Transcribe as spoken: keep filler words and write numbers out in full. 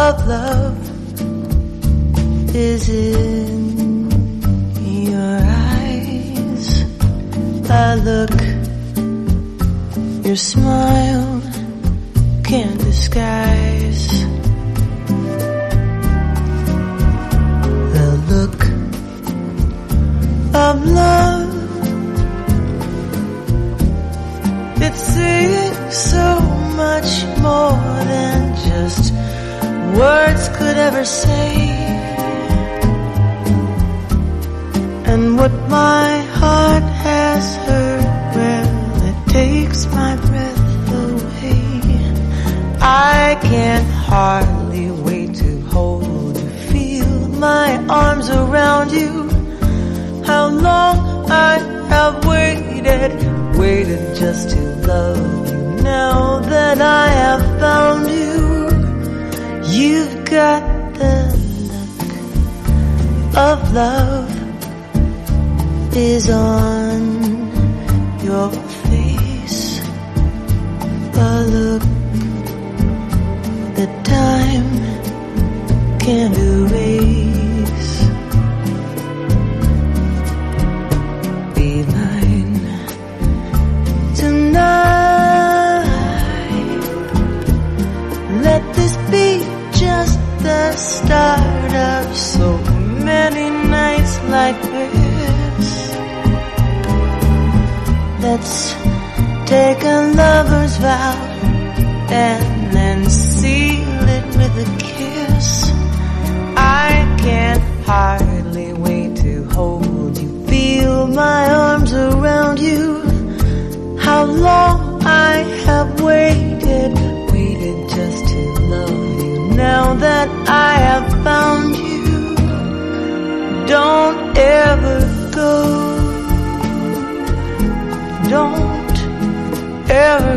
of love is in your eyes. I look, your smile can't disguise the look of love. It's saying so much more than just words could ever say. And what my heart has heard, well, it takes my breath away. I can hardly wait to hold you, feel my arms around you. How long I have waited, waited just to love you. Now that I have found you, you've got the look of love is on your face. A look that time can't erase. Be mine tonight. Let this be just the start of so many nights like this. Let's take a lover's vow and then seal it with a kiss. I can't hardly wait to hold you, feel my arms around you. How long I have waited, waited just to love you. Now that I have found you, don't ever go. Don't ever